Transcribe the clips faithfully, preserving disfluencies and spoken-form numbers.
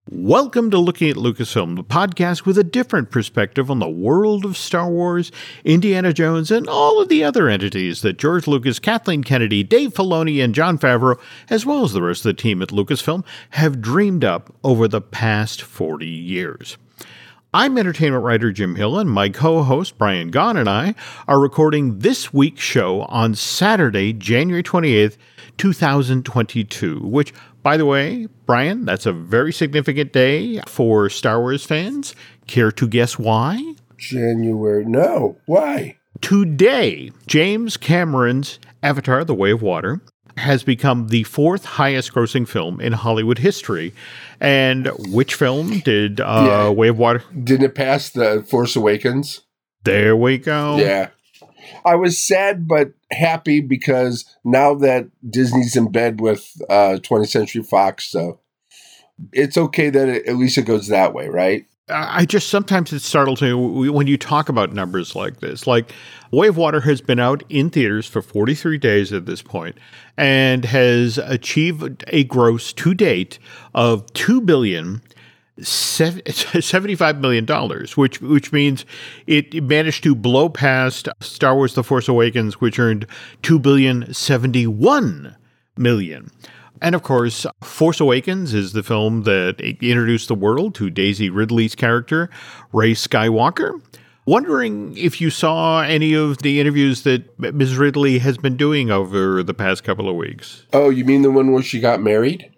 Welcome to Looking at Lucasfilm, the podcast with a different perspective on the world of Star Wars, Indiana Jones, and all of the other entities that George Lucas, Kathleen Kennedy, Dave Filoni, and Jon Favreau, as well as the rest of the team at Lucasfilm, have dreamed up over the past forty years. I'm entertainment writer Jim Hill, and my co-host Brian Gaughan and I are recording this week's show on Saturday, January twenty-eighth, twenty twenty-two, which, by the way, Brian, that's a very significant day for Star Wars fans. Care to guess why? January. No. Why? Today, James Cameron's Avatar: The Way of Water has become the fourth highest grossing film in Hollywood history. And which film did uh, yeah. Way of Water? Didn't it pass The Force Awakens? There we go. Yeah. I was sad but happy because now that Disney's in bed with uh, twentieth Century Fox, so it's okay that it, at least it goes that way, right? I just, sometimes it startles me when you talk about numbers like this. Like, Way of Water has been out in theaters for forty-three days at this point and has achieved a gross to date of two billion seventy-five million dollars, which which means it managed to blow past Star Wars: The Force Awakens, which earned two billion seventy-one million dollars. And of course, Force Awakens is the film that introduced the world to Daisy Ridley's character, Rey Skywalker. Wondering if you saw any of the interviews that Miz Ridley has been doing over the past couple of weeks. Oh, you mean the one where she got married?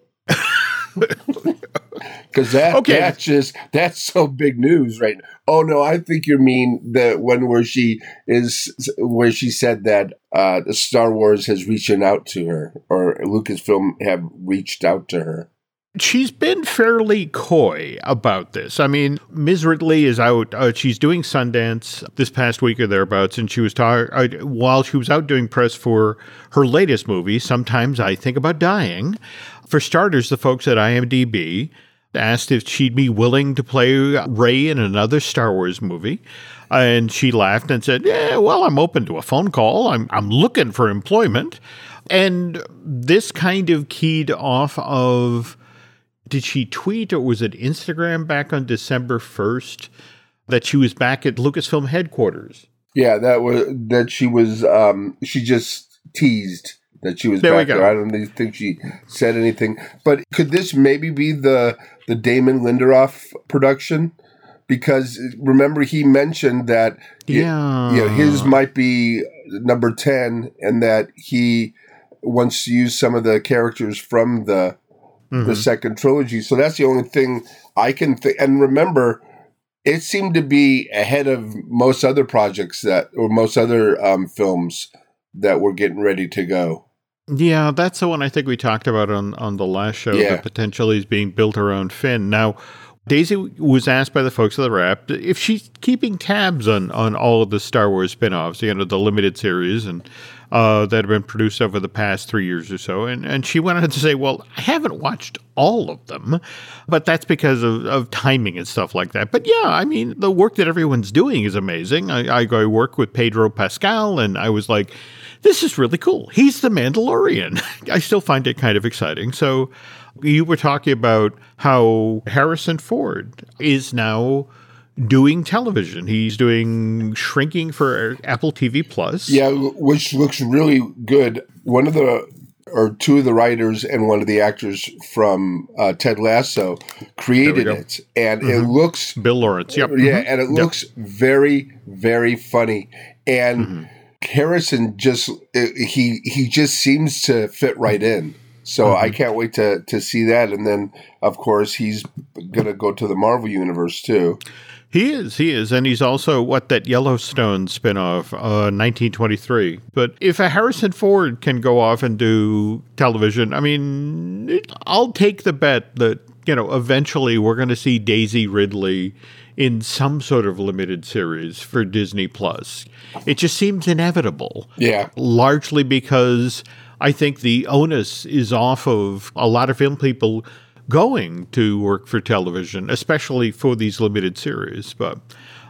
Because that, okay. that's just, that's so big news right now. Oh, no, I think you mean the one where she is, where she said that uh, Star Wars has reached out to her, or Lucasfilm have reached out to her. She's been fairly coy about this. I mean, Miz Ridley is out, uh, she's doing Sundance this past week or thereabouts, and she was talking, uh, while she was out doing press for her latest movie, Sometimes I Think About Dying. For starters, the folks at IMDb asked if she'd be willing to play Rey in another Star Wars movie. And she laughed and said, yeah, well, I'm open to a phone call. I'm I'm looking for employment. And this kind of keyed off of, did she tweet or was it Instagram back on December first that she was back at Lucasfilm headquarters? Yeah, that was that she was, um, she just teased that she was there back there. I don't even think she said anything. But could this maybe be the the Damon Lindelof production? Because remember, he mentioned that yeah. it, you know, his might be number ten, and that he wants to use some of the characters from the mm-hmm. the second trilogy. So that's the only thing I can think. And remember, it seemed to be ahead of most other projects that, or most other um, films that were getting ready to go. Yeah, that's the one I think we talked about on, on the last show, yeah. that potentially is being built around Finn. Now, Daisy was asked by the folks at the Wrap if she's keeping tabs on, on all of the Star Wars spin-offs, you know, the limited series and uh, that have been produced over the past three years or so. And, and she went on to say, well, I haven't watched all of them, but that's because of, of timing and stuff like that. But yeah, I mean, the work that everyone's doing is amazing. I, I, I work with Pedro Pascal, and I was like, this is really cool. He's the Mandalorian. I still find it kind of exciting. So you were talking about how Harrison Ford is now doing television. He's doing shrinking for Apple T V Plus. Yeah, which looks really good. One of the, or two of the writers and one of the actors from uh, Ted Lasso created it. And mm-hmm. it looks... Bill Lawrence, yep. Yeah, mm-hmm. and it looks yep. very, very funny. And... Mm-hmm. Harrison just he he just seems to fit right in. So mm-hmm. I can't wait to to see that. And then of course he's gonna go to the Marvel universe too. He is, he is, and he's also what that Yellowstone spinoff, uh, nineteen twenty-three. But if a Harrison Ford can go off and do television, I mean, it, I'll take the bet that, you know, eventually we're going to see Daisy Ridley in some sort of limited series for Disney Plus. It just seems inevitable. Yeah. Largely because I think the onus is off of a lot of film people going to work for television, especially for these limited series. But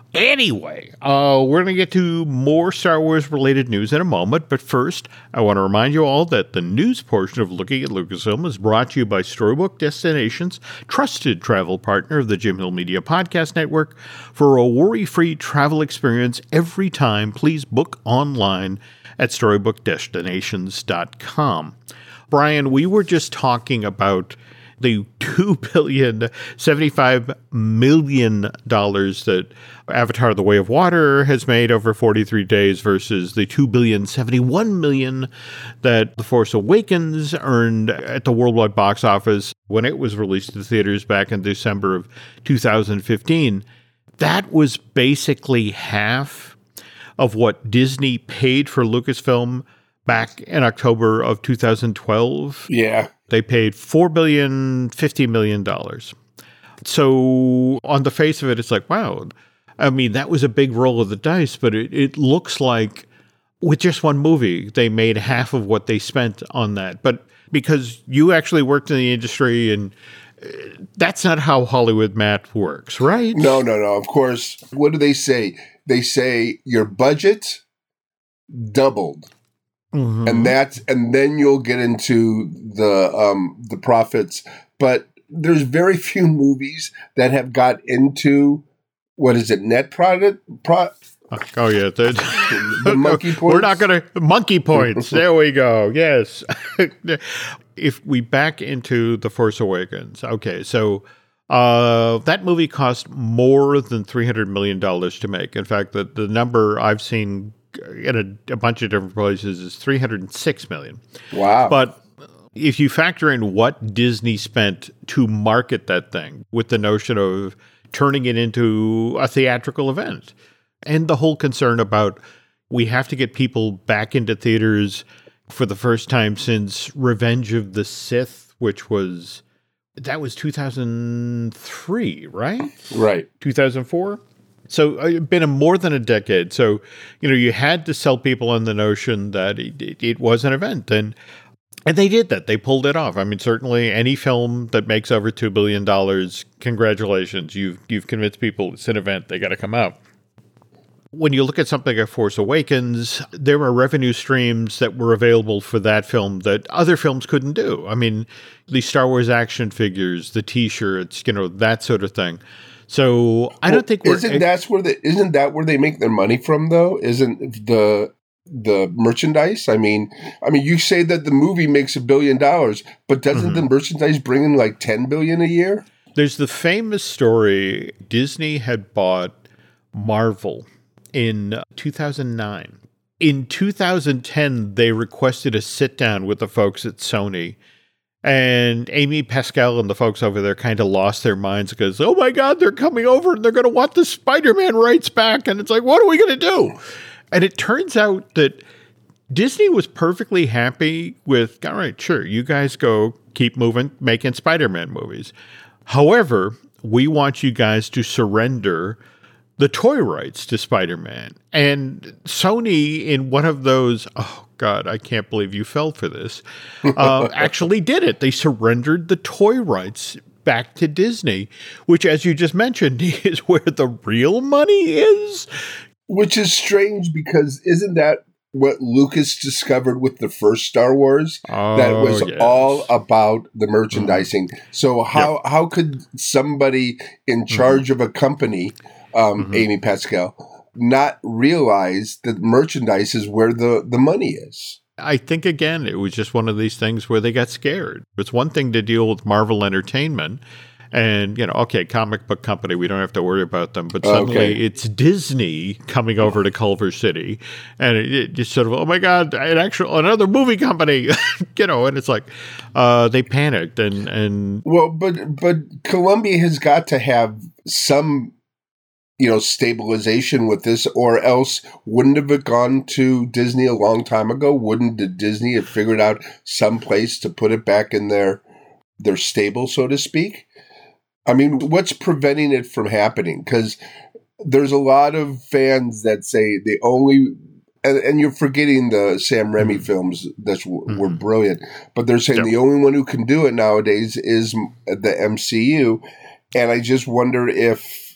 Anyway, uh, we're going to get to more Star Wars-related news in a moment, but first, I want to remind you all that the news portion of Looking at Lucasfilm is brought to you by Storybook Destinations, trusted travel partner of the Jim Hill Media Podcast Network. For a worry-free travel experience every time, please book online at storybook destinations dot com. Brian, we were just talking about the two billion seventy-five million dollars that Avatar: The Way of Water has made over forty-three days versus the two billion seventy-one million dollars that The Force Awakens earned at the worldwide box office when it was released to theaters back in December of two thousand fifteen. That was basically half of what Disney paid for Lucasfilm back in October of two thousand twelve. Yeah. They paid four billion dollars, fifty million dollars. So on the face of it, it's like, wow. I mean, that was a big roll of the dice, but it, it looks like with just one movie, they made half of what they spent on that. But because you actually worked in the industry, and uh, that's not how Hollywood math works, right? No, no, no. Of course. What do they say? They say your budget doubled. Mm-hmm. And that's and then you'll get into the um, the profits. But there's very few movies that have got into what is it, net product? Pro- oh yeah, the, the monkey points. We're not going to monkey points. There we go. Yes. If we back into The Force Awakens, okay, so uh, that movie cost more than three hundred million dollars to make. In fact, the the number I've seen in a, a bunch of different places is three hundred six million dollars. Wow. But if you factor in what Disney spent to market that thing with the notion of turning it into a theatrical event and the whole concern about we have to get people back into theaters for the first time since Revenge of the Sith, which was, that was two thousand three, right? Right. two thousand four? So it's been a more than a decade. So, you know, you had to sell people on the notion that it, it, it was an event. And and they did that. They pulled it off. I mean, certainly any film that makes over two billion dollars, congratulations. You've, you've convinced people it's an event. They got to come out. When you look at something like Force Awakens, there are revenue streams that were available for that film that other films couldn't do. I mean, the Star Wars action figures, the T-shirts, you know, that sort of thing. So I don't think we're isn't that's where the isn't that where they make their money from though? Isn't the the merchandise? I mean, I mean, you say that the movie makes a billion dollars, but doesn't mm-hmm. the merchandise bring in like ten billion a year? There's the famous story. Disney had bought Marvel in two thousand nine. In two thousand ten, they requested a sit down with the folks at Sony. And Amy Pascal and the folks over there kind of lost their minds because, oh my God, they're coming over and they're going to want the Spider-Man rights back. And it's like, what are we going to do? And it turns out that Disney was perfectly happy with, all right, sure, you guys go keep moving, making Spider-Man movies. However, we want you guys to surrender the toy rights to Spider-Man. And Sony, in one of those, oh God, I can't believe you fell for this, uh, actually did it. They surrendered the toy rights back to Disney, which, as you just mentioned, is where the real money is. Which is strange because isn't that what Lucas discovered with the first Star Wars? Oh, that was yes. all about the merchandising. Mm. So how, yep. how could somebody in charge mm. of a company, um, mm-hmm. Amy Pascal, not realize that merchandise is where the, the money is? I think, again, it was just one of these things where they got scared. It's one thing to deal with Marvel Entertainment and, you know, okay, comic book company, we don't have to worry about them. But suddenly okay. it's Disney coming over to Culver City. And it, it just sort of, oh, my God, an actual, another movie company, you know, and it's like uh, they panicked. and and Well, but but Columbia has got to have some, you know, stabilization with this, or else wouldn't have it gone to Disney a long time ago? Wouldn't the Disney have figured out some place to put it back in their their stable, so to speak? I mean, what's preventing it from happening? Because there's a lot of fans that say the only, and, and you're forgetting the Sam Raimi mm-hmm. films that mm-hmm. were brilliant, but they're saying yep. the only one who can do it nowadays is the M C U. And I just wonder if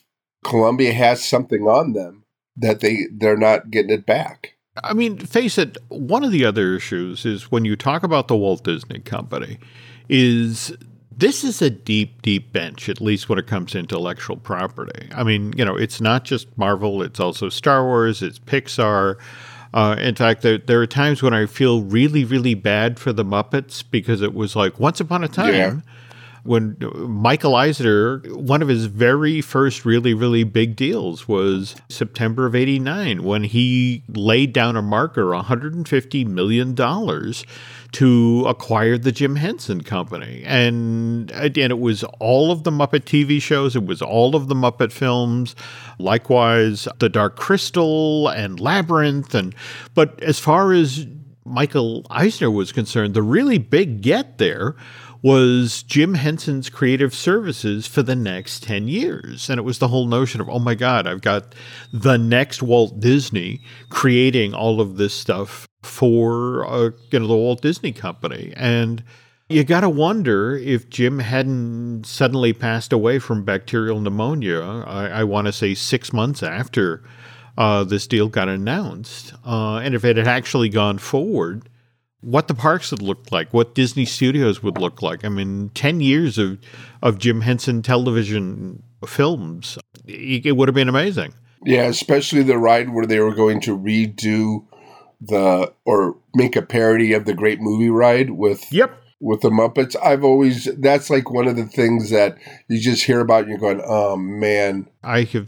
Columbia has something on them that they, they're not getting it back. I mean, face it, one of the other issues is when you talk about the Walt Disney Company is this is a deep, deep bench, at least when it comes to intellectual property. I mean, you know, it's not just Marvel, it's also Star Wars, it's Pixar. Uh, in fact, there, there are times when I feel really, really bad for the Muppets because it was like once upon a time yeah. when Michael Eisner, one of his very first really, really big deals was September of eighty-nine when he laid down a marker, one hundred fifty million dollars to acquire the Jim Henson Company. And again, it was all of the Muppet T V shows. It was all of the Muppet films. Likewise, The Dark Crystal and Labyrinth. And but as far as Michael Eisner was concerned, the really big get there was Jim Henson's creative services for the next ten years. And it was the whole notion of, oh my God, I've got the next Walt Disney creating all of this stuff for uh, you know, the Walt Disney Company. And you got to wonder if Jim hadn't suddenly passed away from bacterial pneumonia, I, I want to say six months after uh, this deal got announced. Uh, and if it had actually gone forward, what the parks would look like, what Disney Studios would look like. I mean, ten years of, of Jim Henson television films, it, it would have been amazing. Yeah, especially the ride where they were going to redo the, or make a parody of the Great Movie Ride with, yep. with the Muppets. I've always, that's like one of the things that you just hear about and you're going, oh man. I have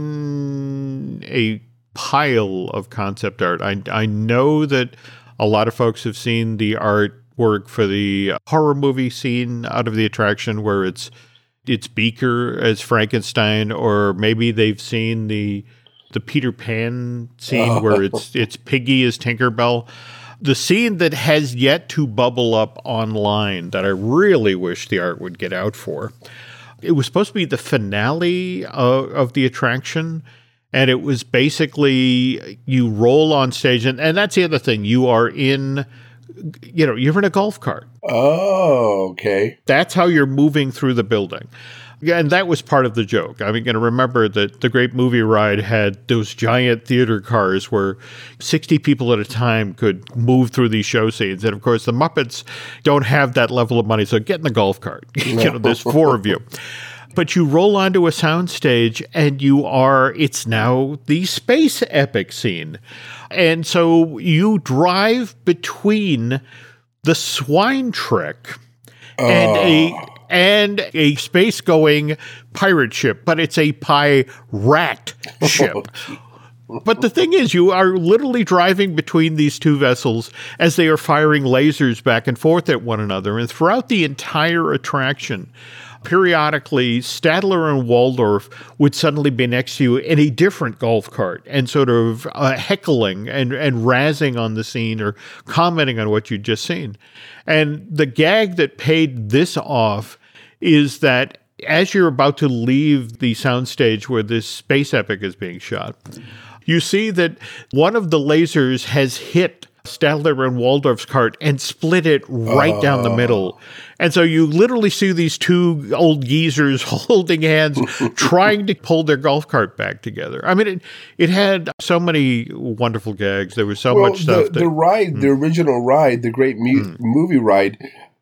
seen a pile of concept art. I, I know that a lot of folks have seen the artwork for the horror movie scene out of the attraction where it's it's Beaker as Frankenstein, or maybe they've seen the the Peter Pan scene oh. where it's it's Piggy as Tinkerbell. The scene that has yet to bubble up online that I really wish the art would get out for. It was supposed to be the finale of, of the attraction. And it was basically you roll on stage, and, and that's the other thing. You are in, you know, you're in a golf cart. Oh, okay. That's how you're moving through the building. And that was part of the joke. I'm going to remember that the Great Movie Ride had those giant theater cars where sixty people at a time could move through these show scenes. And, of course, the Muppets don't have that level of money, so get in the golf cart. you know, there's four of you. But you roll onto a soundstage and you are, it's now the space epic scene. And so you drive between the swine trick oh. and a and a space-going pirate ship, but it's a pirate ship. But the thing is, you are literally driving between these two vessels as they are firing lasers back and forth at one another. And throughout the entire attraction, periodically, Statler and Waldorf would suddenly be next to you in a different golf cart and sort of uh, heckling and, and razzing on the scene or commenting on what you'd just seen. And the gag that paid this off is that as you're about to leave the soundstage where this space epic is being shot, you see that one of the lasers has hit Statler and Waldorf's cart and split it right uh. down the middle. And so you literally see these two old geezers holding hands, trying to pull their golf cart back together. I mean, it, it had so many wonderful gags. There was so well, much stuff. The, that, the ride, mm. the original ride, the Great mu- mm. Movie Ride,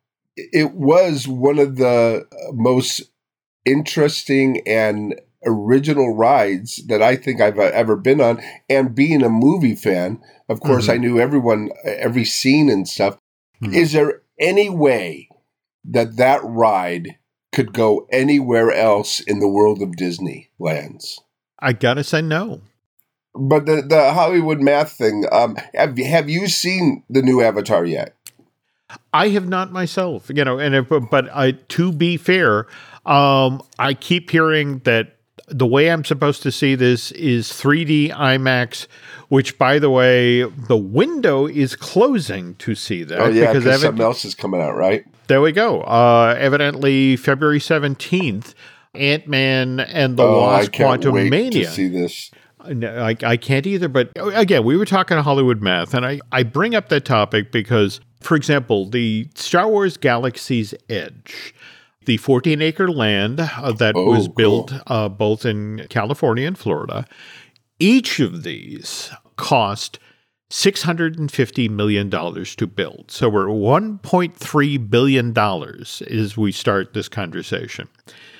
it was one of the most interesting and original rides that I think I've ever been on. And being a movie fan, of course, mm-hmm. I knew everyone, every scene and stuff. Mm-hmm. Is there any way that that ride could go anywhere else in the world of Disneylands? I gotta say no. But the, the Hollywood math thing, um, have, have you seen the new Avatar yet? I have not myself, you know, and if, but I, to be fair, um, I keep hearing that the way I'm supposed to see this is three D IMAX, which, by the way, the window is closing to see that. Oh, yeah, because ev- something else is coming out, right? There we go. Uh, evidently, February seventeenth, Ant-Man and the oh, Wasp: I can't Quantumania. Wait to see this. No, I, I can't either. But again, we were talking Hollywood math, and I, I bring up that topic because, for example, the Star Wars Galaxy's Edge, the fourteen-acre land uh, that Oh, was built cool. uh, both in California and Florida. Each of these cost six hundred fifty million dollars to build. So we're at one point three billion dollars as we start this conversation.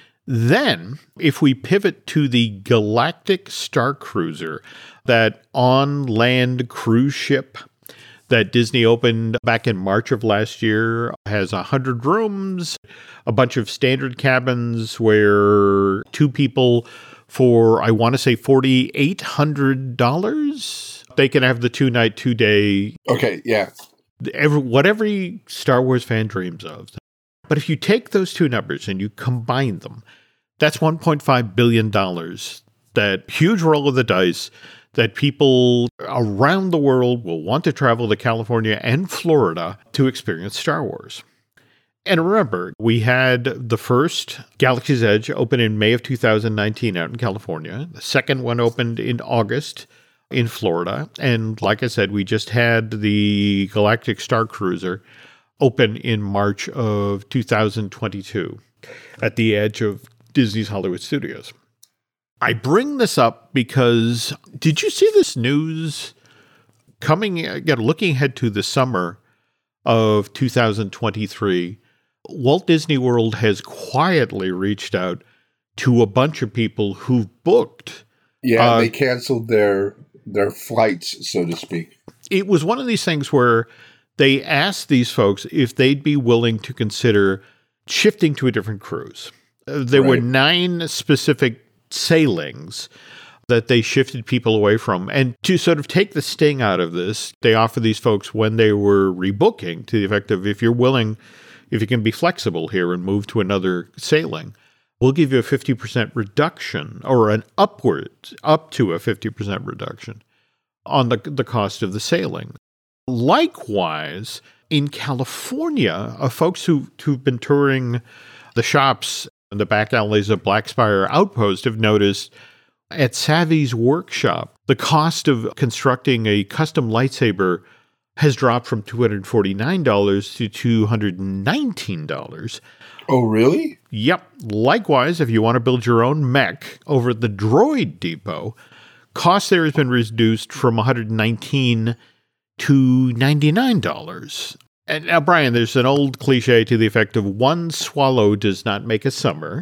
Then, if we pivot to the Galactic Star Cruiser, that on-land cruise ship that Disney opened back in March of last year, has one hundred rooms, a bunch of standard cabins where two people for, I want to say, four thousand eight hundred dollars, they can have the two-night, two-day, Okay, yeah. every, what every Star Wars fan dreams of. But if you take those two numbers and you combine them, that's one point five billion dollars. That huge roll of the dice that people around the world will want to travel to California and Florida to experience Star Wars. And remember, we had the first Galaxy's Edge open in May of two thousand nineteen out in California. The second one opened in August in Florida. And like I said, we just had the Galactic Star Cruiser open in March of two thousand twenty-two at the edge of Disney's Hollywood Studios. I bring this up because did you see this news coming, again, looking ahead to the summer of two thousand twenty-three? Walt Disney World has quietly reached out to a bunch of people who've booked. Yeah, uh, they canceled their their flights, so to speak. It was one of these things where they asked these folks if they'd be willing to consider shifting to a different cruise. Uh, there Right. were nine specific sailings that they shifted people away from. And to sort of take the sting out of this, they offer these folks when they were rebooking to the effect of, if you're willing, if you can be flexible here and move to another sailing, we'll give you a fifty percent reduction or an upward, up to a fifty percent reduction on the, the cost of the sailing. Likewise, in California, uh, folks who, who've been touring the shops in the back alleys of Black Spire Outpost have noticed at Savvy's workshop, the cost of constructing a custom lightsaber has dropped from two hundred forty-nine dollars to two hundred nineteen dollars. Oh, really? Yep. Likewise, if you want to build your own mech over at the Droid Depot, cost there has been reduced from one hundred nineteen dollars to ninety-nine dollars. And now, Brian, there's an old cliche to the effect of one swallow does not make a summer.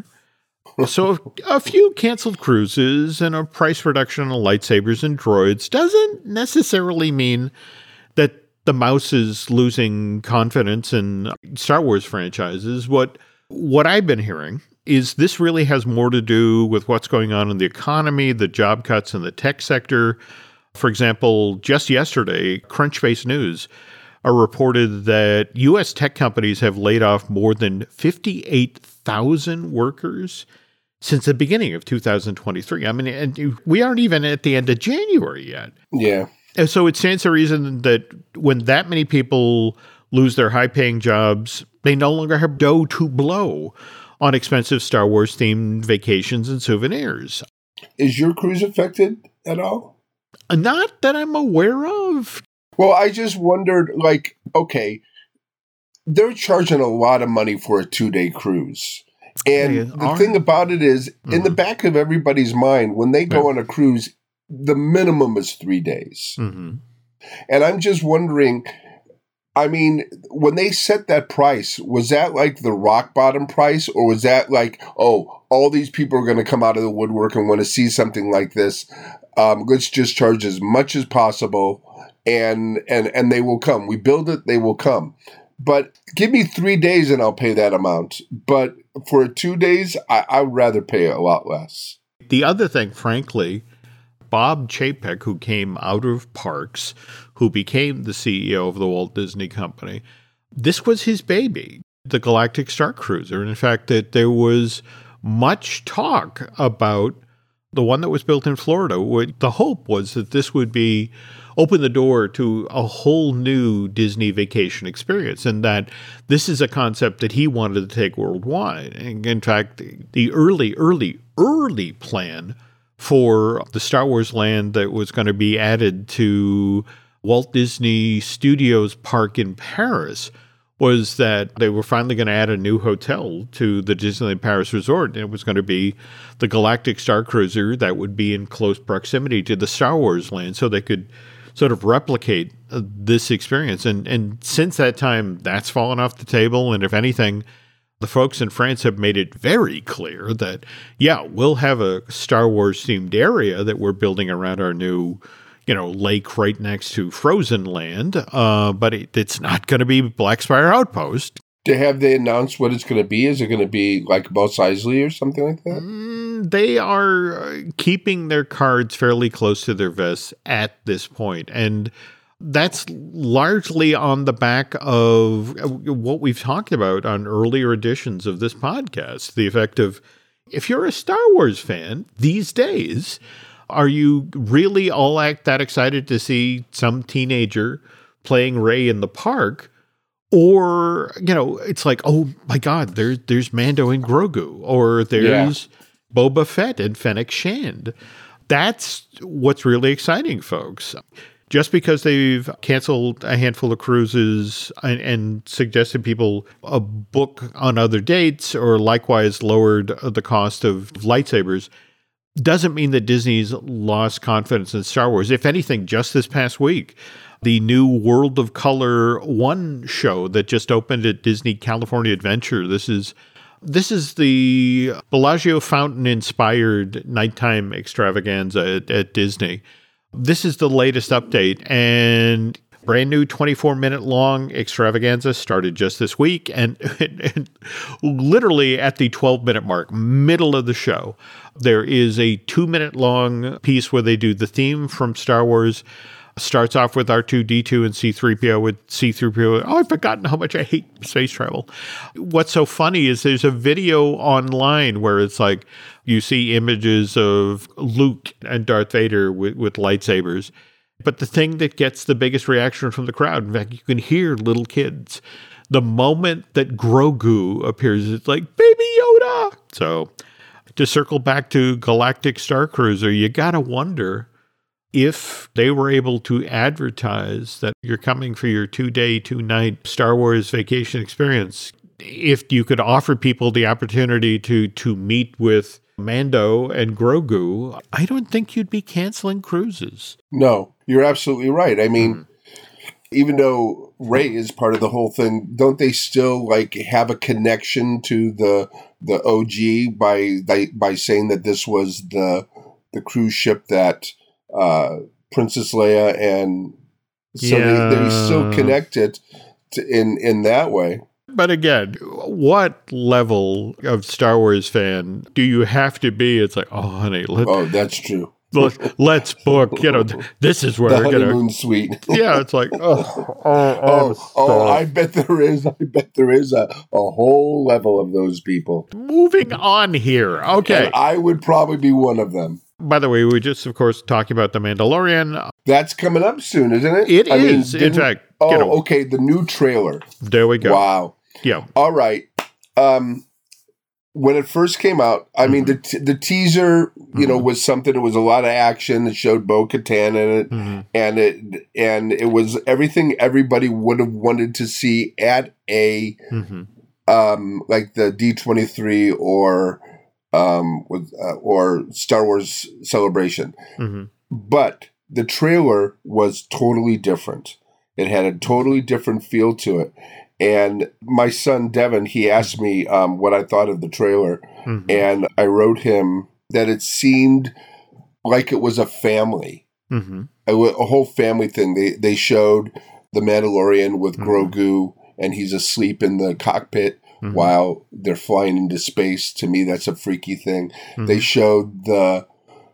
So a few canceled cruises and a price reduction on lightsabers and droids doesn't necessarily mean that the mouse is losing confidence in Star Wars franchises. What what I've been hearing is this really has more to do with what's going on in the economy, the job cuts in the tech sector. For example, just yesterday, Crunchbase News uh, reported that U S tech companies have laid off more than fifty-eight thousand workers since the beginning of two thousand twenty-three. I mean, and we aren't even at the end of January yet. Yeah. And so it stands to reason that when that many people lose their high-paying jobs, they no longer have dough to blow on expensive Star Wars-themed vacations and souvenirs. Is your cruise affected at all? Not that I'm aware of. Well, I just wondered, like, okay, they're charging a lot of money for a two-day cruise. And They the are. thing about it is, in the Mhm. back of everybody's mind, when they go Yeah. on a cruise, the minimum is three days. Mm-hmm. And I'm just wondering, I mean, when they set that price, was that like the rock bottom price? Or was that like, oh, all these people are going to come out of the woodwork and want to see something like this? Um, let's just charge as much as possible, and, and, and they will come. We build it, they will come. But give me three days and I'll pay that amount. But for two days, I, I would rather pay a lot less. The other thing, frankly, Bob Chapek, who came out of Parks, who became the C E O of the Walt Disney Company, this was his baby, the Galactic Star Cruiser. And in fact, that there was much talk about the one that was built in Florida. What the hope was that this would be open the door to a whole new Disney vacation experience, and that this is a concept that he wanted to take worldwide. And in fact, the early, early, early plan for the Star Wars land that was going to be added to Walt Disney Studios Park in Paris was that they were finally going to add a new hotel to the Disneyland Paris Resort. And it was going to be the Galactic Star Cruiser that would be in close proximity to the Star Wars land, so they could sort of replicate uh, this experience. And and since that time, that's fallen off the table. And if anything, the folks in France have made it very clear that, yeah, we'll have a Star Wars themed area that we're building around our new, you know, lake right next to Frozen Land, uh, but it, it's not going to be Black Spire Outpost. Have they announced what it's going to be? Is it going to be like Mos Eisley or something like that? Mm, they are keeping their cards fairly close to their vests at this point, and that's largely on the back of what we've talked about on earlier editions of this podcast, the effect of, if you're a Star Wars fan these days, are you really all act that excited to see some teenager playing Rey in the park? Or, you know, it's like, oh my God, there's there's Mando and Grogu, or there's yeah. Boba Fett and Fennec Shand. That's what's really exciting, folks. Just because they've canceled a handful of cruises and, and suggested people a book on other dates, or likewise lowered the cost of lightsabers, doesn't mean that Disney's lost confidence in Star Wars. If anything, just this past week, the new World of Color One show that just opened at Disney California Adventure. This is this is the Bellagio Fountain inspired nighttime extravaganza at, at Disney. This is the latest update, and brand new twenty-four minute long extravaganza started just this week, and, and literally at the twelve minute mark, middle of the show, there is a two minute long piece where they do the theme from Star Wars. Starts off with R two D two and C three P O with C three P O. Oh, I've forgotten how much I hate space travel. What's so funny is there's a video online where it's like you see images of Luke and Darth Vader with, with lightsabers. But the thing that gets the biggest reaction from the crowd, in fact, you can hear little kids. The moment that Grogu appears, it's like, Baby Yoda! So to circle back to Galactic Star Cruiser, you got to wonder if they were able to advertise that you're coming for your two-day, two-night Star Wars vacation experience, if you could offer people the opportunity to to meet with Mando and Grogu, I don't think you'd be canceling cruises. No, you're absolutely right. I mean, mm. even though Rey is part of the whole thing, don't they still like have a connection to the the O G by by, by saying that this was the the cruise ship that Uh, Princess Leia, and so yeah. they, they still connect it to, in in that way. But again, what level of Star Wars fan do you have to be? It's like, oh, honey, let, oh, that's true. Let's, let's book. You know, this is where the we're honeymoon gonna, suite. Yeah, it's like, oh, oh, oh, oh, I bet there is. I bet there is a, a whole level of those people. Moving on here, okay. And I would probably be one of them. By the way, we just, of course, talking about The Mandalorian. That's coming up soon, isn't it? It I is. Mean, in fact, oh, you know, okay. The new trailer. There we go. Wow. Yeah. All right. Um, when it first came out, I mm-hmm. mean, the t- the teaser, you mm-hmm. know, was something. It was a lot of action. It showed Bo-Katan in it, mm-hmm. and it and it was everything everybody would have wanted to see at a mm-hmm. um, like the D twenty-three or. Um, with uh, or Star Wars Celebration, mm-hmm. but the trailer was totally different. It had a totally different feel to it. And my son Devin, he asked me um, what I thought of the trailer, mm-hmm. and I wrote him that it seemed like it was a family, mm-hmm. a, a whole family thing. They they showed the Mandalorian with mm-hmm. Grogu, and he's asleep in the cockpit. Mm-hmm. While they're flying into space. To me, that's a freaky thing. Mm-hmm. They showed the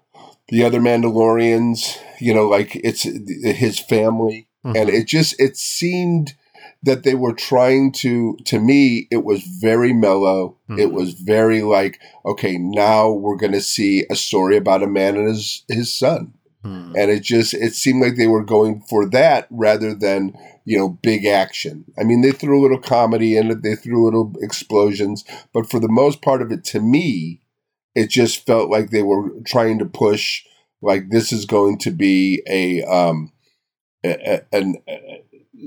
the other Mandalorians, you know, like it's his family, mm-hmm. and it just it seemed that they were trying to. To me, it was very mellow. Mm-hmm. It was very like, okay, now we're going to see a story about a man and his his son, mm-hmm. and it just it seemed like they were going for that rather than. You know, big action. I mean, they threw a little comedy in it. They threw little explosions. But for the most part of it, to me, it just felt like they were trying to push, like, this is going to be a, um, a, a, an,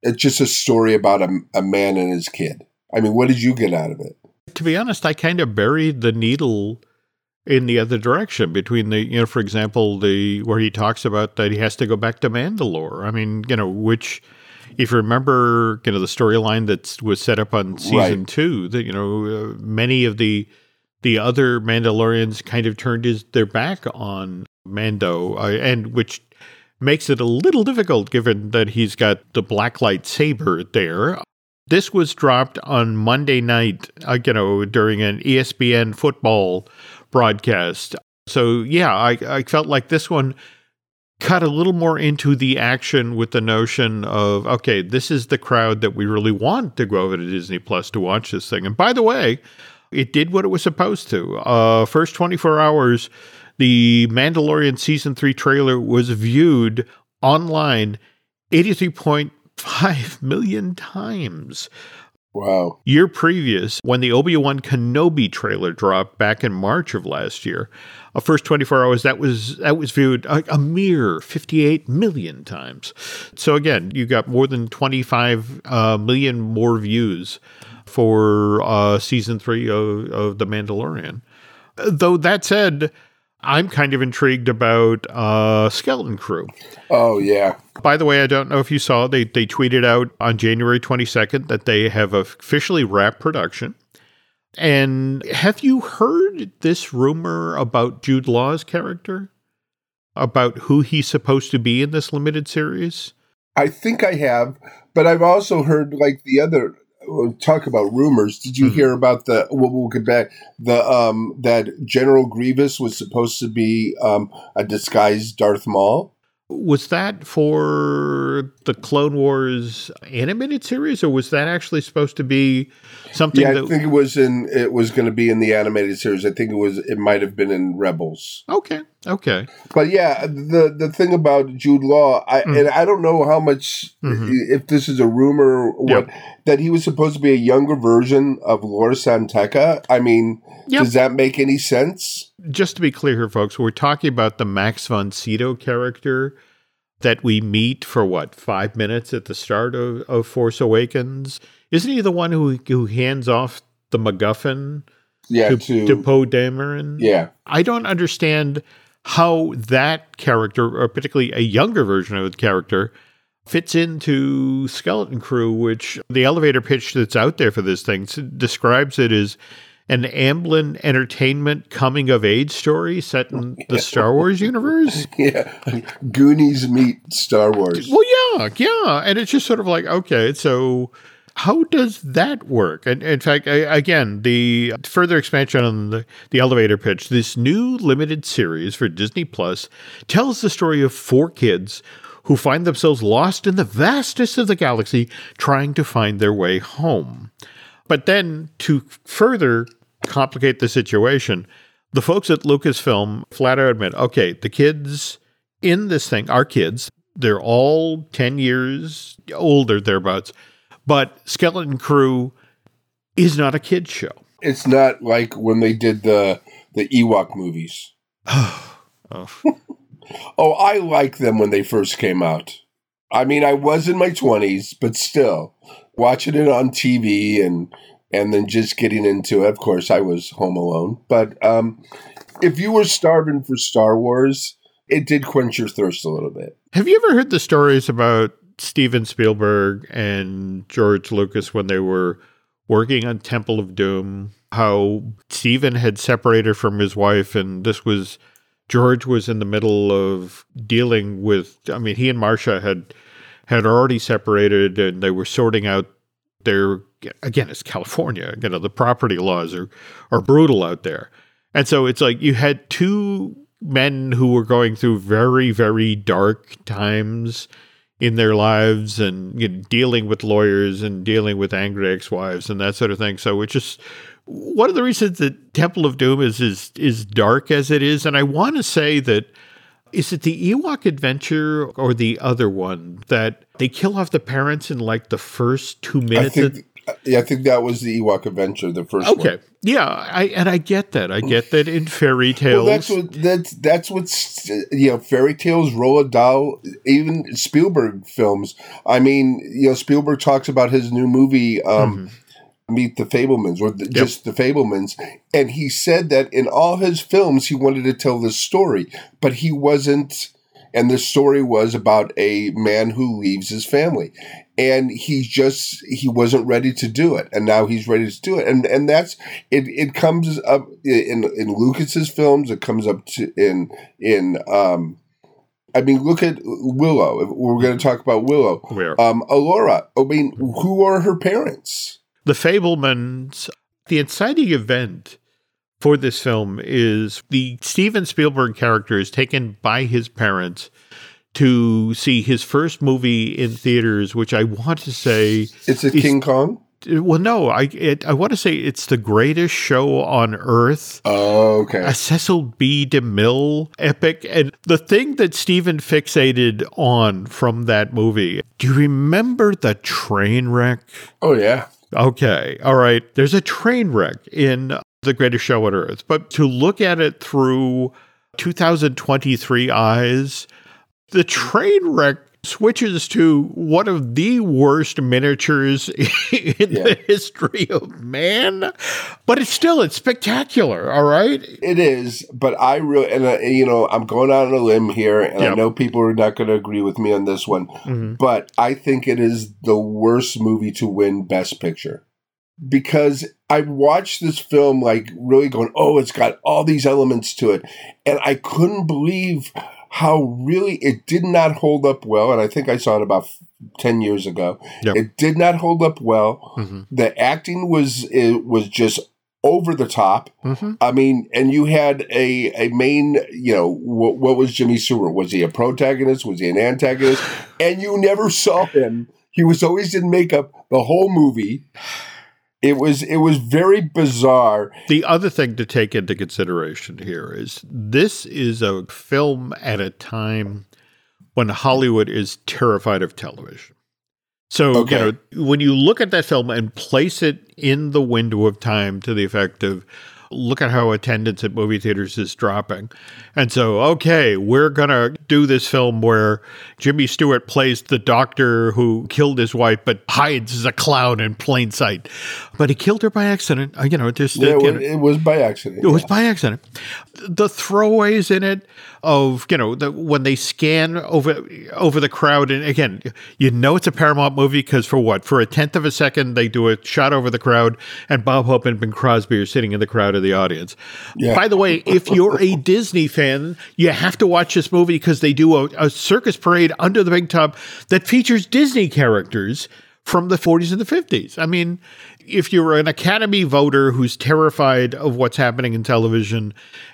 it's just a story about a, a man and his kid. I mean, what did you get out of it? To be honest, I kind of buried the needle in the other direction between the, you know, for example, the where he talks about that he has to go back to Mandalore. I mean, you know, which, if you remember, you know, the storyline that was set up on season right. two, that, you know, uh, many of the the other Mandalorians kind of turned his, their back on Mando, uh, and which makes it a little difficult given that he's got the black lightsaber there. This was dropped on Monday night, uh, you know, during an E S P N football broadcast. So, yeah, I, I felt like this one cut a little more into the action with the notion of, okay, this is the crowd that we really want to go over to Disney Plus to watch this thing. And by the way, it did what it was supposed to. Uh, first twenty-four hours, the Mandalorian Season three trailer was viewed online eighty-three point five million times. Wow. Year previous, when the Obi-Wan Kenobi trailer dropped back in March of last year, uh, first twenty-four hours, that was that was viewed a, a mere fifty-eight million times. So again, you got more than twenty-five uh, million more views for uh, season three of, of The Mandalorian. Though that said, I'm kind of intrigued about uh, Skeleton Crew. Oh, yeah. By the way, I don't know if you saw, they, they tweeted out on January twenty-second that they have officially wrapped production. And have you heard this rumor about Jude Law's character? About who he's supposed to be in this limited series? I think I have, but I've also heard like the other... Talk about rumors. Did you mm-hmm. hear about the? We'll, we'll get back. The um that General Grievous was supposed to be um a disguised Darth Maul. Was that for the Clone Wars animated series, or was that actually supposed to be something? Yeah, I that... think it was in. It was going to be in the animated series. I think it was. It might have been in Rebels. Okay, okay. But yeah, the the thing about Jude Law, I mm. and I don't know how much mm-hmm. if this is a rumor, or what yep. that he was supposed to be a younger version of Lor San Tekka. I mean, yep. does that make any sense? Just to be clear here, folks, we're talking about the Max von Sydow character that we meet for, what, five minutes at the start of, of Force Awakens? Isn't he the one who who hands off the MacGuffin yeah, to, to, to Poe Dameron? Yeah. I don't understand how that character, or particularly a younger version of the character, fits into Skeleton Crew, which the elevator pitch that's out there for this thing describes it as an Amblin Entertainment coming-of-age story set in the Star Wars universe? Yeah. Goonies meet Star Wars. Well, yeah, yeah. And it's just sort of like, okay, so how does that work? And in fact, I, again, the further expansion on the, the elevator pitch, this new limited series for Disney Plus tells the story of four kids who find themselves lost in the vastness of the galaxy trying to find their way home. But then, to further complicate the situation, the folks at Lucasfilm flat out admit, okay, the kids in this thing are kids. They're all ten years older, thereabouts. But Skeleton Crew is not a kid's show. It's not like when they did the, the Ewok movies. oh. Oh, I liked them when they first came out. I mean, I was in my twenties, but still. Watching it on T V and and then just getting into it. Of course, I was home alone. But um, if you were starving for Star Wars, it did quench your thirst a little bit. Have you ever heard the stories about Steven Spielberg and George Lucas when they were working on Temple of Doom? How Steven had separated from his wife, and this was George was in the middle of dealing with. I mean, he and Marcia had. had already separated, and they were sorting out their, again, it's California, you know, the property laws are, are brutal out there. And so it's like you had two men who were going through very, very dark times in their lives and, you know, dealing with lawyers and dealing with angry ex-wives and that sort of thing. So it's just one of the reasons that Temple of Doom is, is, is dark as it is. And I want to say that, is it the Ewok Adventure or the other one that they kill off the parents in like the first two minutes? I think, Yeah, I think that was the Ewok Adventure, the first okay. one. Okay. Yeah, I and I get that. I get that in fairy tales. Well, that's what that's that's what's you know, fairy tales, Roald Dahl, even Spielberg films. I mean, you know, Spielberg talks about his new movie, um, mm-hmm. Meet the Fablemans, or the, yep. just the Fablemans, and he said that in all his films he wanted to tell this story, but he wasn't. And the story was about a man who leaves his family. And he just, he wasn't ready to do it. And now he's ready to do it. And and that's, it It comes up in in Lucas's films. It comes up to in, in um, I mean, look at Willow. If we're going to talk about Willow. Where? Um, Allura. I mean, who are her parents? The Fablemans, the inciting event for this film is the Steven Spielberg character is taken by his parents to see his first movie in theaters, which I want to say... It's a King Kong? Well, no, I it, I want to say it's The Greatest Show on Earth. Oh, okay. A Cecil B. DeMille epic. And the thing that Steven fixated on from that movie, do you remember the train wreck? Oh, yeah. Okay. All right. There's a train wreck in The Greatest Show on Earth, but to look at it through two thousand twenty-three eyes, the train wreck switches to one of the worst miniatures in yeah. the history of man, but it's still, it's spectacular. All right. It is, but I really, and uh, you know, I'm going out on a limb here, and yep. I know people are not going to agree with me on this one, mm-hmm. but I think it is the worst movie to win Best Picture. Because I watched this film like really going, oh, it's got all these elements to it. And I couldn't believe how really it did not hold up well. And I think I saw it about ten years ago. Yep. It did not hold up well. Mm-hmm. The acting was it was just over the top. Mm-hmm. I mean, and you had a, a main, you know, what, what was Jimmy Stewart? Was he a protagonist? Was he an antagonist? And you never saw him. He was always in makeup the whole movie. It was it was very bizarre. The other thing to take into consideration here is this is a film at a time when Hollywood is terrified of television. So, okay. you know, when you look at that film and place it in the window of time to the effect of, look at how attendance at movie theaters is dropping. And so, okay, we're going to do this film where Jimmy Stewart plays the doctor who killed his wife but hides as a clown in plain sight. But he killed her by accident. You know, just yeah, uh, you it, know, it was by accident. It yeah. was by accident. The throwaways in it of, you know, the, when they scan over over the crowd. And again, you know it's a Paramount movie because for what? For a tenth of a second, they do a shot over the crowd and Bob Hope and Bing Crosby are sitting in the crowd of the audience. Yeah. By the way, if you're a Disney fan, you have to watch this movie because they do a, a circus parade under the big top that features Disney characters from the forties and the fifties. I mean, if you're an Academy voter who's terrified of what's happening in television,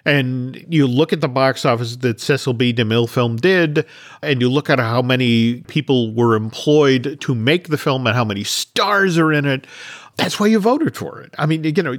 and you look at the box office that Cecil B. DeMille film did, and you look at how many people were employed to make the film and how many stars are in it, that's why you voted for it. I mean, you know,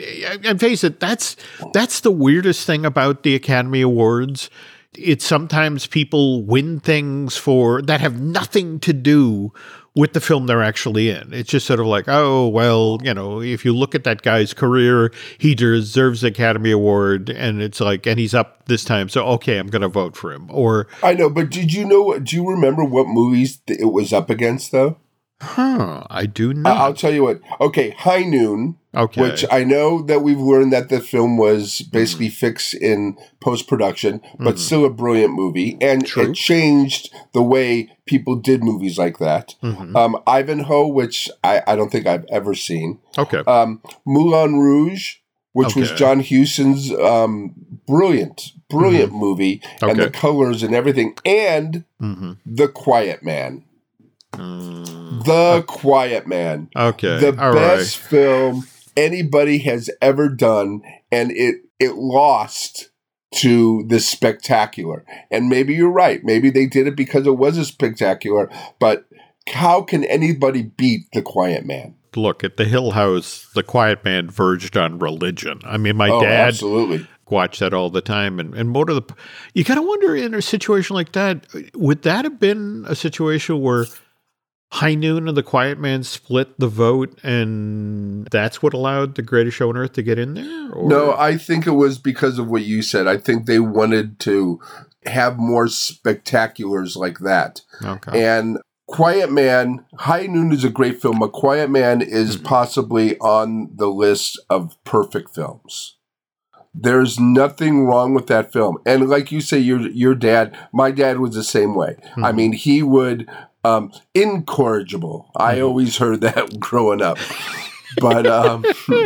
and face it, that's that's the weirdest thing about the Academy Awards. It's sometimes people win things for that have nothing to do with the film they're actually in. It's just sort of like, oh, well, you know, if you look at that guy's career, he deserves the Academy Award, and it's like, and he's up this time, so okay, I'm going to vote for him. Or I know, but did you know, do you remember what movies it was up against, though? Huh, I do not. I'll tell you what. Okay, High Noon, okay. which I know that we've learned that the film was basically mm. fixed in post-production, but mm. still a brilliant movie. And True. It changed the way people did movies like that. Mm-hmm. Um, Ivanhoe, which I, I don't think I've ever seen. Okay. Um, Moulin Rouge, which okay. was John Huston's um, brilliant, brilliant mm-hmm. movie. Okay. And the colors and everything. And mm-hmm. The Quiet Man. Mm. The Quiet Man. Okay. The All best right. film anybody has ever done, and it it lost to the spectacular. And maybe you're right. Maybe they did it because it was a spectacular, but how can anybody beat The Quiet Man? Look, at the Hill House, The Quiet Man verged on religion. I mean, my oh, dad absolutely. watched that all the time. And, and more of the, you kind of wonder in a situation like that, would that have been a situation where High Noon and The Quiet Man split the vote, and that's what allowed The Greatest Show on Earth to get in there? Or? No, I think it was because of what you said. I think they wanted to have more spectaculars like that. Okay. And Quiet Man, High Noon is a great film, but Quiet Man is mm-hmm. possibly on the list of perfect films. There's nothing wrong with that film. And like you say, your your dad, my dad was the same way. Mm-hmm. I mean, he would... Um, incorrigible. I always heard that growing up. But um,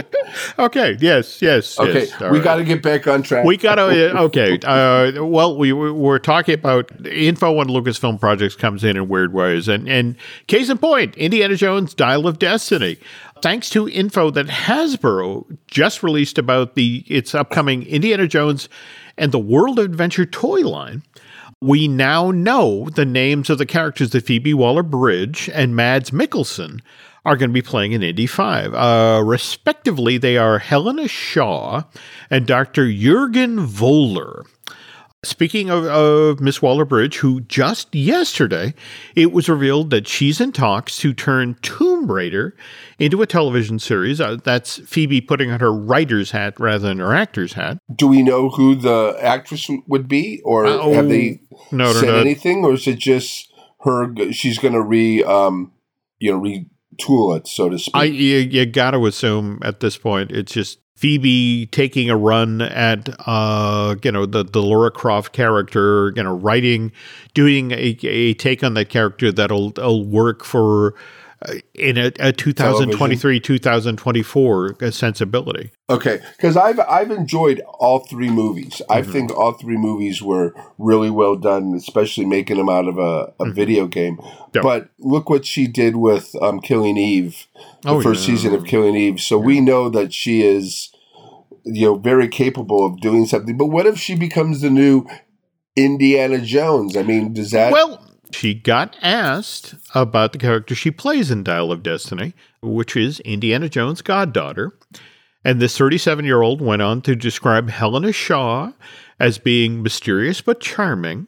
okay, yes, yes. Okay, yes. we right. got to get back on track. We got to. Okay. Uh, well, we we're talking about info on Lucasfilm projects comes in in weird ways, and and case in point, Indiana Jones: Dial of Destiny. Thanks to info that Hasbro just released about the its upcoming Indiana Jones and the World of Adventure toy line. We now know the names of the characters that Phoebe Waller-Bridge and Mads Mikkelsen are going to be playing in Indy five. Uh, respectively, they are Helena Shaw and Doctor Jürgen Voller. Speaking of, of Miss Waller-Bridge, who just yesterday, it was revealed that she's in talks to turn Tomb Raider into a television series. Uh, that's Phoebe putting on her writer's hat rather than her actor's hat. Do we know who the actress would be? Or uh, have they no, said no, no. anything? Or is it just her, she's going to re, um, you know, retool it, so to speak? I, you, you got to assume at this point it's just Phoebe taking a run at, uh, you know, the, the Lara Croft character, you know, writing, doing a, a take on that character that'll, that'll work for uh, in a, a two thousand twenty-three, two thousand twenty-four sensibility. Okay, because I've I've enjoyed all three movies. Mm-hmm. I think all three movies were really well done, especially making them out of a, a mm-hmm. video game. Yep. But look what she did with um, Killing Eve, the oh, first yeah. season of Killing Eve. So yeah. we know that she is, you know, very capable of doing something. But what if she becomes the new Indiana Jones? I mean, does that... Well, she got asked about the character she plays in Dial of Destiny, which is Indiana Jones' goddaughter. And this thirty-seven-year-old went on to describe Helena Shaw as being mysterious but charming.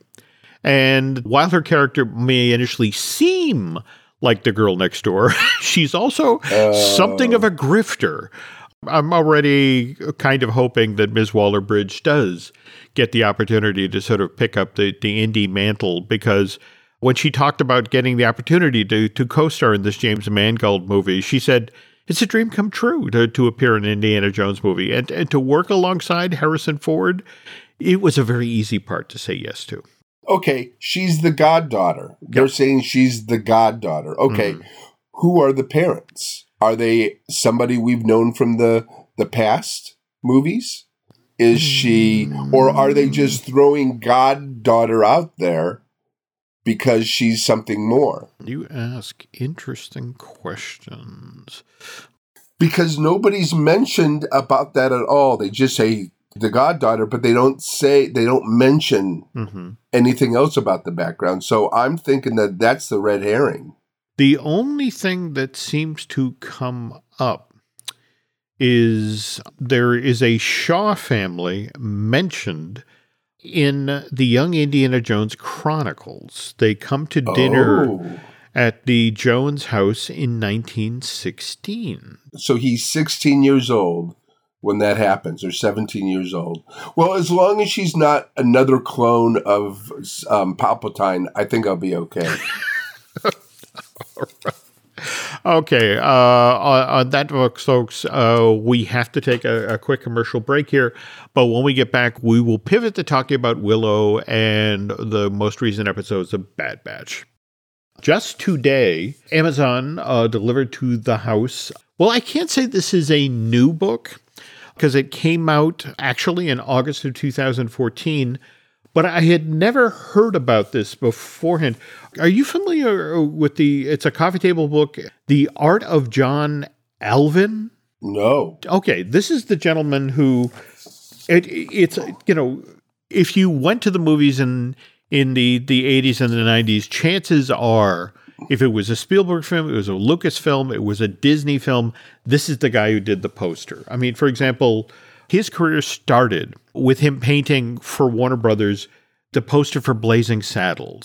And while her character may initially seem like the girl next door, she's also uh... something of a grifter. I'm already kind of hoping that Miz Waller-Bridge does get the opportunity to sort of pick up the, the indie mantle, because when she talked about getting the opportunity to, to co-star in this James Mangold movie, she said, it's a dream come true to, to appear in an Indiana Jones movie. And, and to work alongside Harrison Ford, it was a very easy part to say yes to. Okay, she's the goddaughter. Yep. They're saying she's the goddaughter. Okay, mm-hmm. Who are the parents? Are they somebody we've known from the, the past movies? Is she, or are they just throwing goddaughter out there because she's something more? You ask interesting questions. Because nobody's mentioned about that at all. They just say the goddaughter, but they don't say, they don't mention mm-hmm. anything else about the background. So I'm thinking that that's the red herring. The only thing that seems to come up is there is a Shaw family mentioned in the Young Indiana Jones Chronicles. They come to dinner oh. at the Jones house in nineteen sixteen. So he's sixteen years old when that happens, or seventeen years old. Well, as long as she's not another clone of um, Palpatine, I think I'll be okay. Okay, uh, on, on that, folks, uh, we have to take a, a quick commercial break here. But when we get back, we will pivot to talking about Willow and the most recent episodes of Bad Batch. Just today, Amazon uh, delivered to the house. Well, I can't say this is a new book because it came out actually in August of two thousand fourteen. But I had never heard about this beforehand. Are you familiar with the, it's a coffee table book, The Art of John Alvin? No. Okay, this is the gentleman who, it, it's, you know, if you went to the movies in, in the, the eighties and the nineties, chances are, if it was a Spielberg film, it was a Lucas film, it was a Disney film, this is the guy who did the poster. I mean, for example, his career started with him painting for Warner Brothers the poster for Blazing Saddles.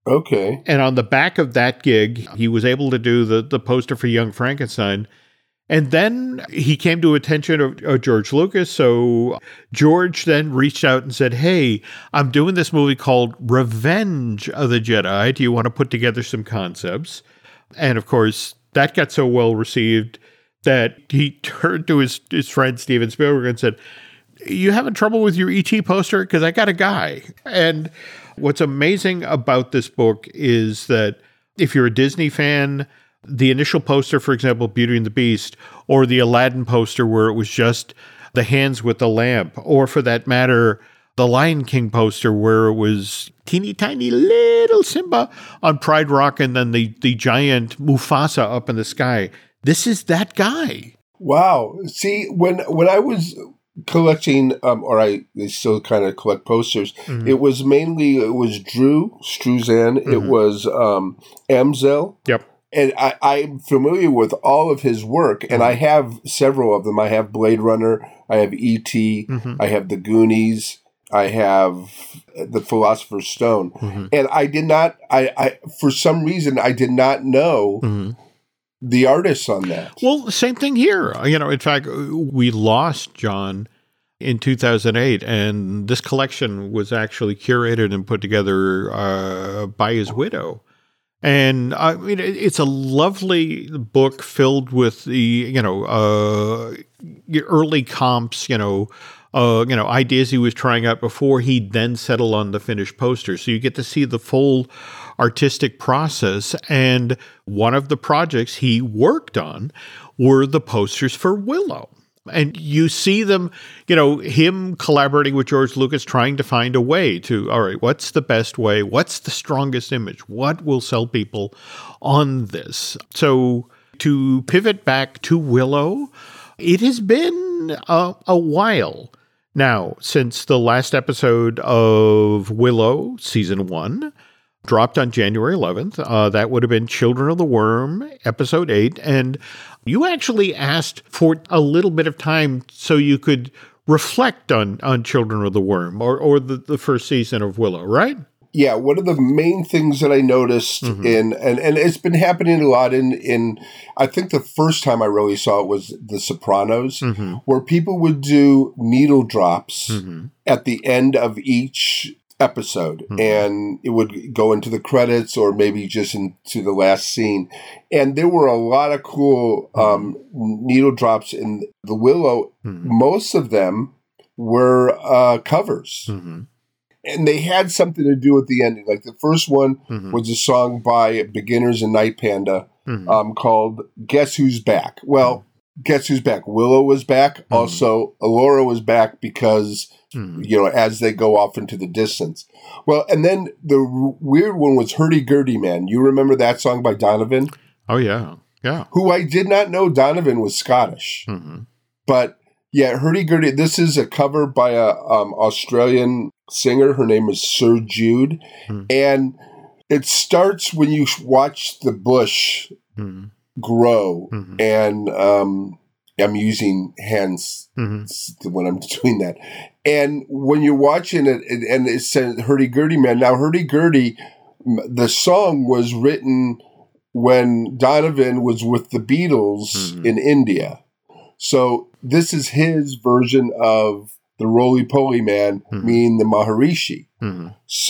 Okay. And on the back of that gig, he was able to do the, the poster for Young Frankenstein. And then he came to attention of, of George Lucas. So George then reached out and said, hey, I'm doing this movie called Revenge of the Jedi. Do you want to put together some concepts? And of course, that got so well received that he turned to his, his friend Steven Spielberg and said, you having trouble with your E T poster? Because I got a guy. And what's amazing about this book is that if you're a Disney fan, the initial poster, for example, Beauty and the Beast, or the Aladdin poster where it was just the hands with the lamp, or for that matter, the Lion King poster where it was teeny tiny little Simba on Pride Rock and then the, the giant Mufasa up in the sky. This is that guy. Wow. See, when when I was collecting, um, or I still kind of collect posters, mm-hmm. it was mainly, it was Drew Struzan, mm-hmm. it was um, Amzel. Yep. And I, I'm familiar with all of his work, and mm-hmm. I have several of them. I have Blade Runner, I have E T, mm-hmm. I have The Goonies, I have The Philosopher's Stone. Mm-hmm. And I did not, I, I for some reason, I did not know mm-hmm. the artists on that. Well, same thing here. You know, in fact, we lost John in two thousand eight, and this collection was actually curated and put together uh, by his widow. And I mean, it's a lovely book filled with the, you know, uh, early comps, you know, uh, you know, ideas he was trying out before he then settled on the finished poster. So you get to see the full artistic process. And one of the projects he worked on were the posters for Willow. And you see them, you know, him collaborating with George Lucas, trying to find a way to, all right, what's the best way? What's the strongest image? What will sell people on this? So to pivot back to Willow, it has been a, a while now since the last episode of Willow, season one, dropped on January eleventh. Uh, that would have been Children of the Worm, episode eight. And you actually asked for a little bit of time so you could reflect on, on Children of the Worm or, or the, the first season of Willow, right? Yeah, one of the main things that I noticed mm-hmm. in, and, and it's been happening a lot in, in, I think the first time I really saw it was The Sopranos, mm-hmm. where people would do needle drops mm-hmm. at the end of each episode, mm-hmm. and it would go into the credits or maybe just into the last scene. And there were a lot of cool um, needle drops in the Willow. Mm-hmm. Most of them were uh, covers. Mm-hmm. And they had something to do with the ending. Like the first one mm-hmm. was a song by Beginners and Night Panda mm-hmm. um, called Guess Who's Back? Well, mm-hmm. guess who's back? Willow was back. Mm-hmm. Also, Allura was back because Mm-hmm. you know, as they go off into the distance. Well, and then the r- weird one was Hurdy-Gurdy Man. You remember that song by Donovan? Oh, yeah. Yeah. Who I did not know Donovan was Scottish. Mm-hmm. But, yeah, Hurdy-Gurdy, this is a cover by a um, Australian singer. Her name is Sir Jude. Mm-hmm. And it starts when you watch the bush mm-hmm. grow. Mm-hmm. And um, I'm using hands mm-hmm. when I'm doing that. And when you're watching it, and it says Hurdy-Gurdy Man. Now, Hurdy-Gurdy, the song was written when Donovan was with the Beatles mm-hmm. in India. So this is his version of the Roly-Poly Man, mm-hmm. meaning the Maharishi. Mm-hmm.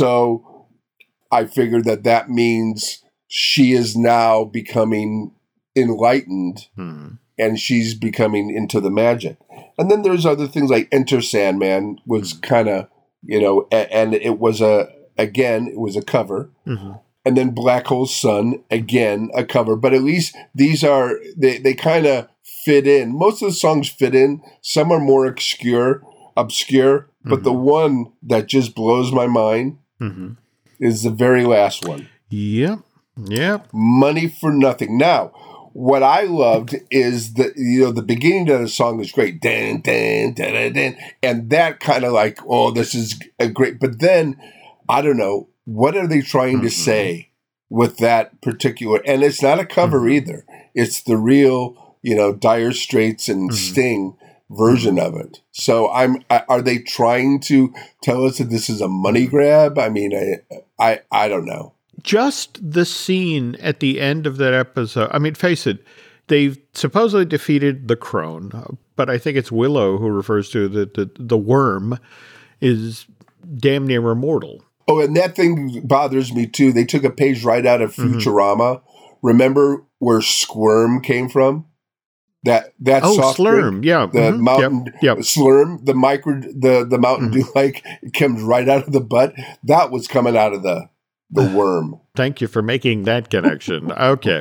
So I figured that that means she is now becoming enlightened mm-hmm. and she's becoming into the magic. And then there's other things like Enter Sandman was kind of, you know, a, and it was a, again, it was a cover. Mm-hmm. And then Black Hole Sun, again, a cover. But at least these are, they, they kind of fit in. Most of the songs fit in. Some are more obscure, obscure. Mm-hmm. But the one that just blows my mind mm-hmm. is the very last one. Yep. Yep. Money for Nothing. Now, what I loved is the, you know, the beginning of the song is great. Dan, dan, dan, dan, dan. And that kind of like, oh, this is a great. But then, I don't know, what are they trying mm-hmm. to say with that particular? And it's not a cover mm-hmm. either. It's the real, you know, Dire Straits and mm-hmm. Sting version of it. So I'm, are they trying to tell us that this is a money grab? I mean, I, I, I don't know. just the scene at the end of that episode. I mean, face it, they've supposedly defeated the crone, but I think it's Willow who refers to the, the, the worm is damn near immortal. Oh, and that thing bothers me too. They took a page right out of Futurama. Mm-hmm. Remember where Squirm came from? That that oh, soft Slurm, drink, yeah, the mm-hmm. mountain yep. Yep. Slurm, the micro, the the Mountain mm-hmm. Dew, like it comes right out of the butt. That was coming out of the the worm. Thank you for making that connection. Okay,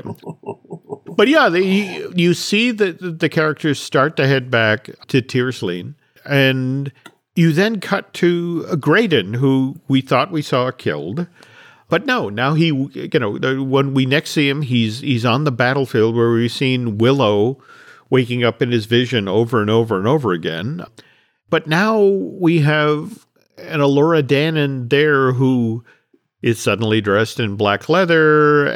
but yeah, the, you see that the characters start to head back to Tearsleen, and you then cut to Graydon, who we thought we saw killed. But no, now he, you know, when we next see him, he's he's on the battlefield where we've seen Willow waking up in his vision over and over and over again. But now we have an Elora Danan there who is suddenly dressed in black leather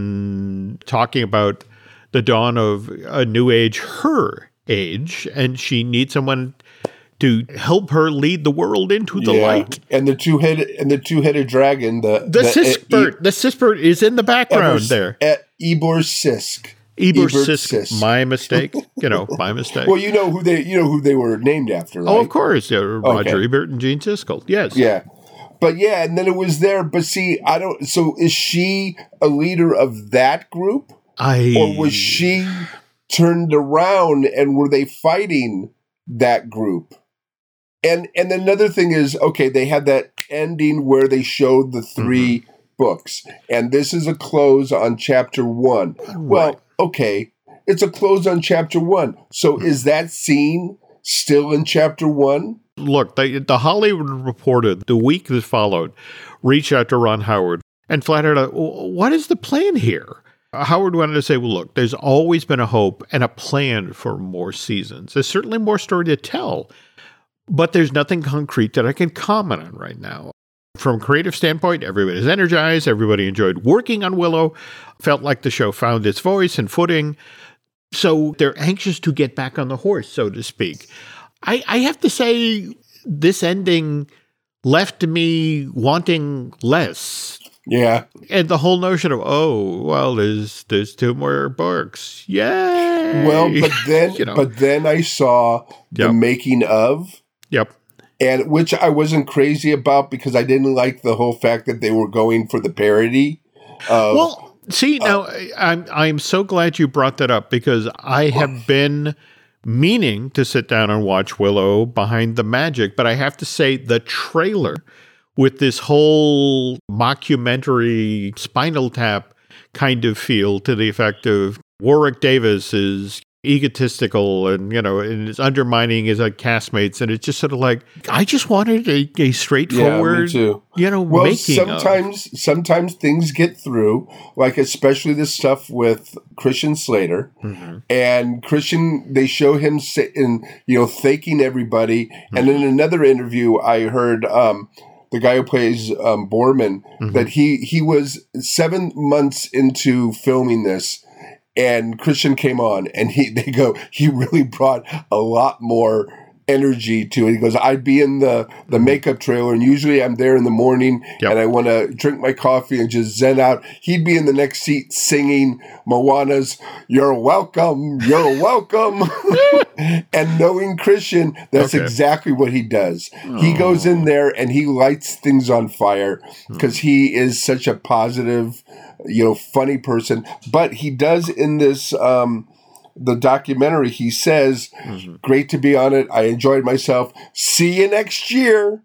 and talking about the dawn of a new age, her age, and she needs someone to help her lead the world into the yeah. light. And the two headed and the two headed dragon, the the, the Siskbert, uh, e- the Siskbert is in the background Eber, there. At Ebor Sisk. Ebor Sisk. Sisk. My mistake. You know, my mistake. Well, you know who they you know who they were named after, right? Oh, of course. Yeah, Roger okay. Ebert and Gene Siskel. Yes. Yeah. But yeah, and then it was there. But see, I don't. So is she a leader of that group, I or was she turned around and were they fighting that group? And and another thing is, okay, they had that ending where they showed the three mm-hmm. books, and this is a close on chapter one. Right. Well, okay, it's a close on chapter one. So mm-hmm. is that scene still in chapter one? Look, the, the Hollywood Reporter, the week that followed, reached out to Ron Howard and flat out, what is the plan here? Howard wanted to say, well, look, there's always been a hope and a plan for more seasons. There's certainly more story to tell. But there's nothing concrete that I can comment on right now. From a creative standpoint, everybody's energized. Everybody enjoyed working on Willow, felt like the show found its voice and footing. So they're anxious to get back on the horse, so to speak. I, I have to say, this ending left me wanting less. Yeah. And the whole notion of, oh, well, there's there's two more books. Yay! Well, but then, you know. but then I saw the yep. making of. Yep. And which I wasn't crazy about because I didn't like the whole fact that they were going for the parody. Of, well, see, now uh, I'm I'm so glad you brought that up because I have been meaning to sit down and watch Willow Behind the Magic, but I have to say the trailer with this whole mockumentary Spinal Tap kind of feel to the effect of Warwick Davis is egotistical and, you know, and is undermining his like, castmates. And it's just sort of like, I just wanted a, a straightforward, yeah, me too. you know, well, making sometimes, of. sometimes things get through, like especially the stuff with Christian Slater mm-hmm. and Christian, they show him sitting, you know, thanking everybody. Mm-hmm. And in another interview, I heard, um, the guy who plays um, Borman, mm-hmm. that he, he was seven months into filming this, and Christian came on, and he they go, he really brought a lot more energy to it. He goes, I'd be in the, the makeup trailer, and usually I'm there in the morning, yep. and I want to drink my coffee and just zen out. He'd be in the next seat singing Moana's "You're Welcome, You're Welcome." And knowing Christian, that's okay. exactly what he does. Oh. He goes in there and he lights things on fire because mm. he is such a positive, you know, funny person. But he does in this, um, the documentary, he says, mm-hmm. great to be on it. I enjoyed myself. See you next year.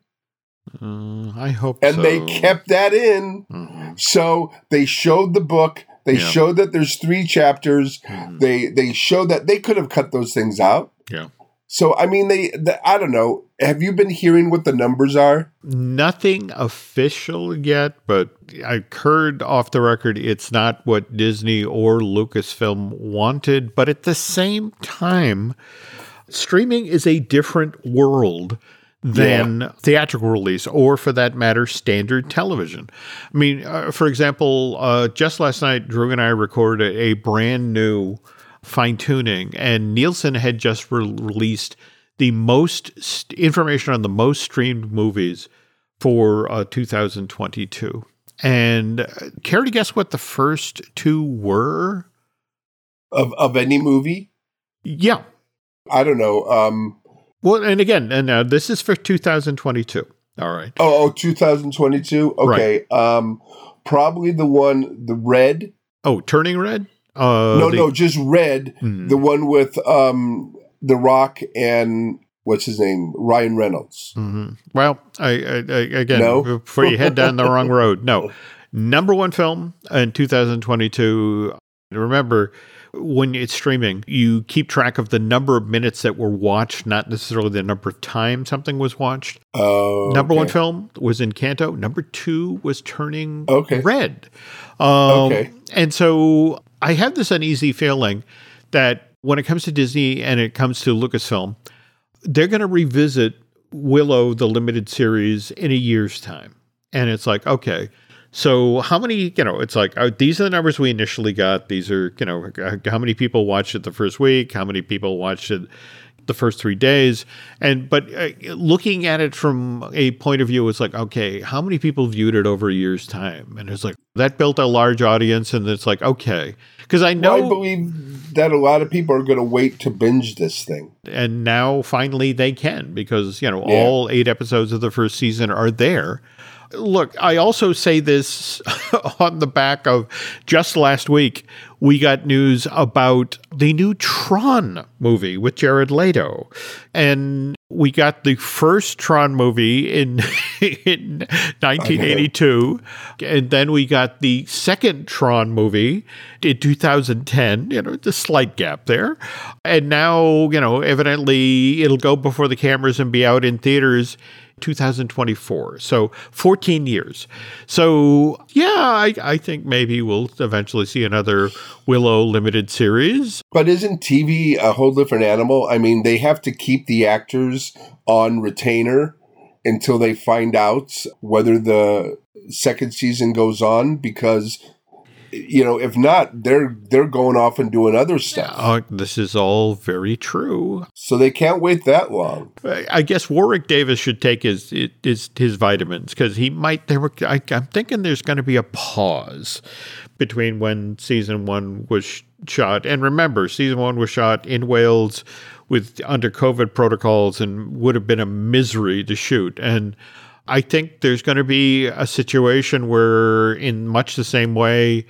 Uh, I hope and so. And they kept that in. Mm-hmm. So they showed the book. They yeah. showed that there's three chapters. Mm-hmm. They they showed that they could have cut those things out. Yeah. So, I mean, they, they, I don't know. Have you been hearing what the numbers are? Nothing official yet, but I heard off the record it's not what Disney or Lucasfilm wanted. But at the same time, streaming is a different world than yeah. theatrical release, or for that matter, standard television. I mean, uh, for example, uh, just last night, Drew and I recorded a brand new fine-tuning, and Nielsen had just re- released the most st- information on the most streamed movies for uh, two thousand twenty-two. And uh, care to guess what the first two were? Of of any movie? Yeah. I don't know. Um, well, and again, and uh, this is for two thousand twenty-two. All right. Oh, oh two thousand twenty-two? Okay. Right. Um, probably the one, the Red. Oh, Turning Red? Uh, no, the, no, just Red. Mm-hmm. The one with um, The Rock and... What's his name? Ryan Reynolds. Mm-hmm. Well, I, I, I again, no? before you head down the wrong road, no. Number one film in two thousand twenty-two. Remember, when it's streaming, you keep track of the number of minutes that were watched, not necessarily the number of times something was watched. Oh, Number okay. one film was Encanto. Number two was Turning okay. Red. Um, okay. And so I have this uneasy feeling that when it comes to Disney and it comes to Lucasfilm, they're going to revisit Willow, the limited series, in a year's time. And it's like, okay, so how many, you know, it's like, uh, these are the numbers we initially got. These are, you know, how many people watched it the first week? How many people watched it the first three days? And, but uh, looking at it from a point of view, it's like, okay, how many people viewed it over a year's time? And it's like, that built a large audience. And it's like, okay, because I know. Well, I believe that a lot of people are going to wait to binge this thing. And now finally they can, because, you know, yeah. all eight episodes of the first season are there. Look, I also say this on the back of just last week, we got news about the new Tron movie with Jared Leto. And we got the first Tron movie in, in nineteen eighty-two. And then we got the second Tron movie in two thousand ten. You know, the slight gap there. And now, you know, evidently it'll go before the cameras and be out in theaters two thousand twenty-four. So fourteen years. So yeah, I, I think maybe we'll eventually see another Willow limited series. But isn't T V a whole different animal? I mean, they have to keep the actors on retainer until they find out whether the second season goes on, because, you know, if not, they're they're going off and doing other stuff. Uh, this is all very true. So they can't wait that long. I guess Warwick Davis should take his his, his vitamins, because he might. There were. I, I'm thinking there's going to be a pause between when season one was shot, and remember, season one was shot in Wales with under COVID protocols, and would have been a misery to shoot. And I think there's going to be a situation where, in much the same way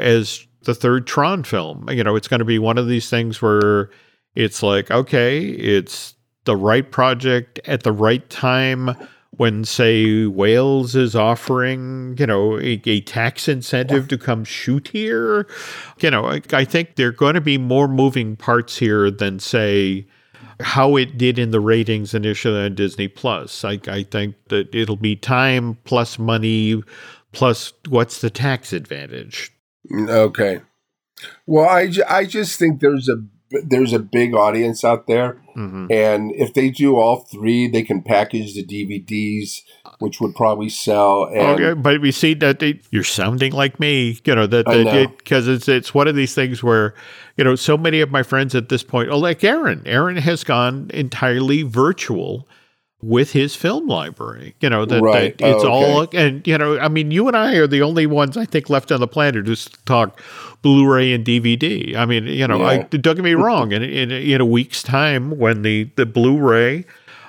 as the third Tron film, you know, it's going to be one of these things where it's like, okay, it's the right project at the right time when, say, Wales is offering, you know, a, a tax incentive to come shoot here. You know, I, I think there are going to be more moving parts here than, say, how it did in the ratings initially on Disney Plus. I, I think that it'll be time plus money plus what's the tax advantage. Okay. Well, I, ju- I just think there's a there's a big audience out there, mm-hmm. and if they do all three, they can package the D V Ds, which would probably sell. And okay, but we see that they, you're sounding like me, you know, that because it, it's it's one of these things where, you know, so many of my friends at this point, oh, like Aaron, Aaron has gone entirely virtual with his film library, you know, that, right. that it's oh, okay. all, and, you know, I mean, you and I are the only ones I think left on the planet who talk Blu-ray and D V D. I mean, you know, yeah. I, don't get me wrong, in, in, in a week's time when the, the Blu-ray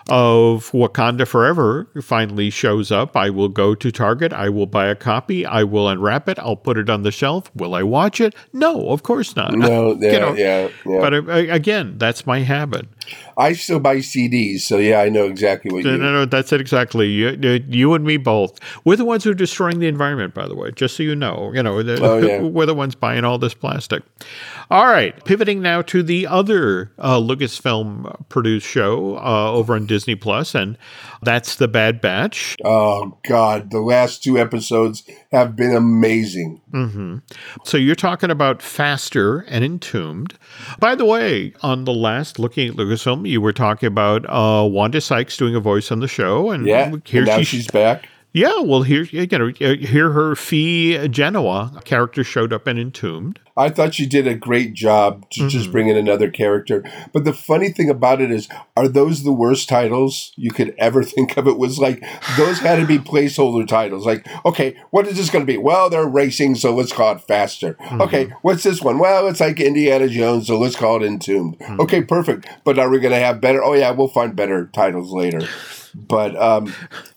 of Wakanda Forever finally shows up, I will go to Target, I will buy a copy, I will unwrap it, I'll put it on the shelf. Will I watch it? No, of course not. No, yeah, you know, yeah, yeah. But uh, again, that's my habit. I still buy C Ds, so yeah, I know exactly what no, you No, no, that's it exactly. You, you and me both. We're the ones who are destroying the environment, by the way, just so you know. You know, the, oh, yeah. We're the ones buying all this plastic. All right, pivoting now to the other uh, Lucasfilm-produced show uh, over on Disney Plus, and that's The Bad Batch. Oh, God, the last two episodes have been amazing. Mm-hmm. So you're talking about Faster and Entombed. By the way, on the last Looking at Lucasfilm, you were talking about uh, Wanda Sykes doing a voice on the show, and yeah, here and now she, she's back. Yeah, well, here, you know, here her Fee Genoa character showed up in Entombed. I thought she did a great job to mm-hmm. just bring in another character. But the funny thing about it is, are those the worst titles you could ever think of? It was like, those had to be placeholder titles. Like, okay, what is this going to be? Well, they're racing, so let's call it Faster. Mm-hmm. Okay, what's this one? Well, it's like Indiana Jones, so let's call it Entombed. Mm-hmm. Okay, perfect. But are we going to have better? Oh, yeah, we'll find better titles later. But um,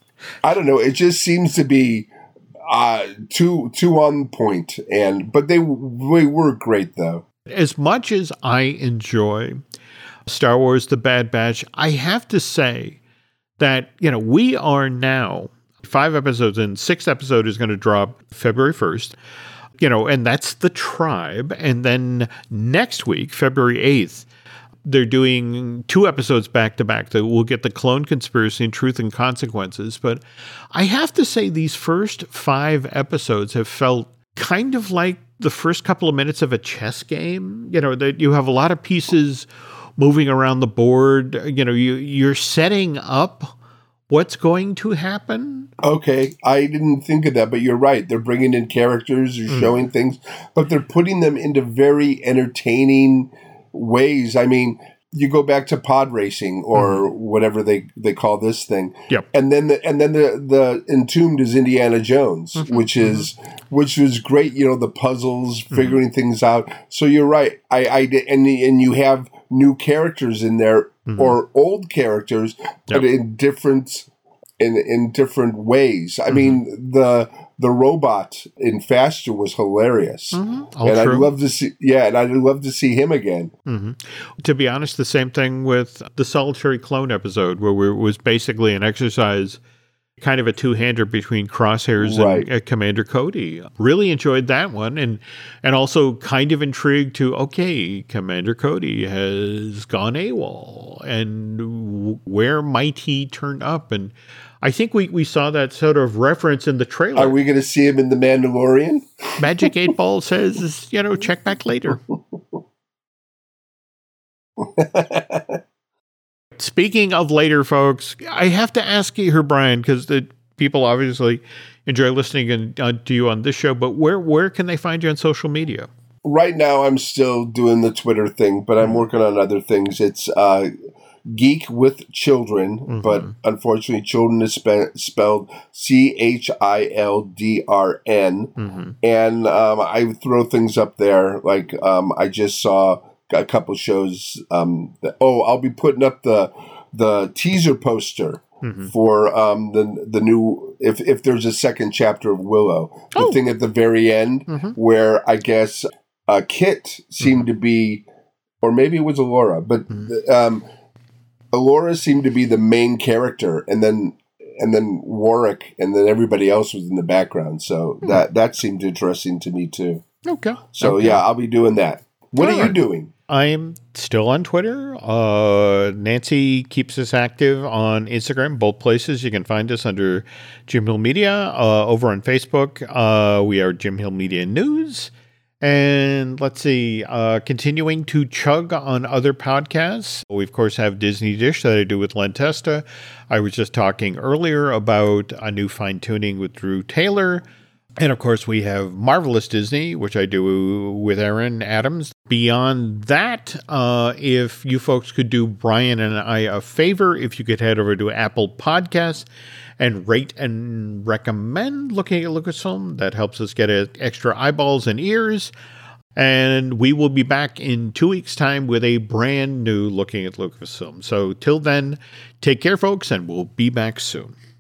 I don't know. It just seems to be uh, too too on point. And but they, they were great, though. As much as I enjoy Star Wars The Bad Batch, I have to say that, you know, we are now five episodes in. Sixth episode is going to drop February first. You know, and that's The Tribe. And then next week, February eighth, they're doing two episodes back to back that we'll get the Clone Conspiracy and Truth and Consequences. But I have to say these first five episodes have felt kind of like the first couple of minutes of a chess game. You know, that you have a lot of pieces moving around the board. You know, you, you're setting up what's going to happen. Okay, I didn't think of that, but you're right. They're bringing in characters, they're mm. showing things, but they're putting them into very entertaining ways. I mean, you go back to pod racing or mm. whatever they, they call this thing. Yep. And then the and then the, the Entombed is Indiana Jones, mm-hmm. which is mm-hmm. which was great, you know, the puzzles, figuring mm-hmm. things out. So you're right. I, I and and you have new characters in there mm-hmm. or old characters, yep. but in different in in different ways. I mm-hmm. mean, the the robot in Faster was hilarious, mm-hmm. and true. I'd love to see. Yeah, and I'd love to see him again. Mm-hmm. To be honest, the same thing with the Solitary Clone episode, where we, it was basically an exercise, kind of a two-hander between Crosshairs right. and uh, Commander Cody. Really enjoyed that one, and and also kind of intrigued to, okay, Commander Cody has gone AWOL, and w- where might he turn up? And I think we, we saw that sort of reference in the trailer. Are we going to see him in The Mandalorian? Magic eight Ball says, you know, check back later. Speaking of later, folks, I have to ask you here, Brian, because the people obviously enjoy listening and, uh, to you on this show, but where, where can they find you on social media? Right now, I'm still doing the Twitter thing, but I'm working on other things. It's uh, Geek with Children, mm-hmm. but unfortunately, children is spe- spelled C H I L D R N. Mm-hmm. And um, I throw things up there. Like um, I just saw a couple shows. Um, that, oh, I'll be putting up the the teaser poster mm-hmm. for um, the the new. If if there's a second chapter of Willow, the oh. thing at the very end mm-hmm. where I guess uh, Kit seemed mm-hmm. to be, or maybe it was Alora, but. Mm-hmm. Um, Alora seemed to be the main character, and then and then Warwick, and then everybody else was in the background. So hmm. that that seemed interesting to me too. Okay. So okay. yeah, I'll be doing that. What All are right. you doing? I'm still on Twitter. Uh, Nancy keeps us active on Instagram, both places. You can find us under Jim Hill Media. Uh, over on Facebook, uh, we are Jim Hill Media News. And let's see, uh, continuing to chug on other podcasts. We, of course, have Disney Dish that I do with Len Testa. I was just talking earlier about a new fine-tuning with Drew Taylor. And, of course, we have Marvelous Disney, which I do with Aaron Adams. Beyond that, uh, if you folks could do Brian and I a favor, if you could head over to Apple Podcasts and rate and recommend Looking at Lucasfilm. That helps us get extra eyeballs and ears. And we will be back in two weeks' time with a brand new Looking at Lucasfilm. So till then, take care, folks, and we'll be back soon.